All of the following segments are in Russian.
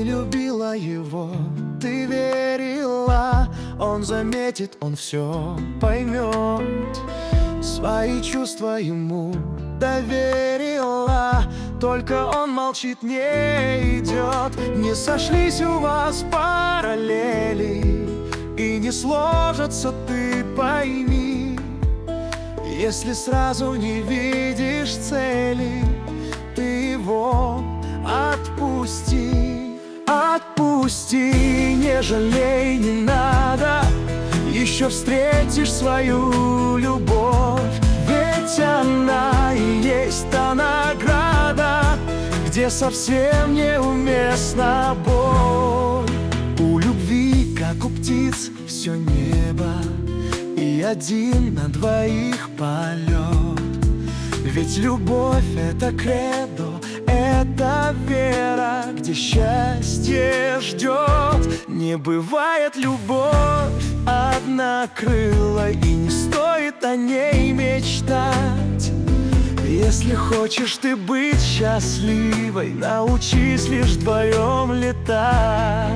любила его, ты верила, он заметит, он все поймет. Свои чувства ему доверила, только он молчит, не идет. Не сошлись у вас параллели и не сложатся, ты пойми. Если сразу не видишь цели, ты его отпусти. Отпусти, не жалей, не надо, еще встретишь свою любовь. Ведь она и есть та награда, где совсем неуместна боль. У любви, как у птиц, все небо, и один на двоих полет. Ведь любовь — это кредо, это вера, где счастье ждет. Не бывает любовь однокрылой, и не стоит о ней мечтать. Если хочешь ты быть счастливой, научись лишь вдвоем летать.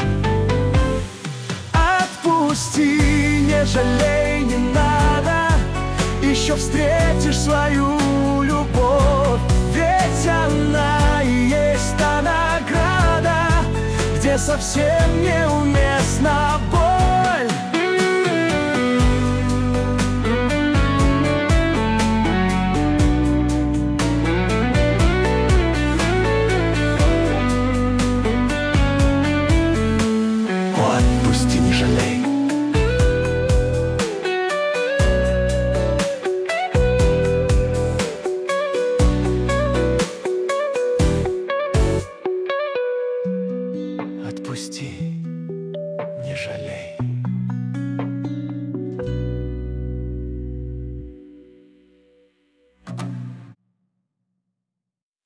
Отпусти, не жалей, не надо, еще встретишь свою любовь. Ведь она и есть та награда, где совсем неуместна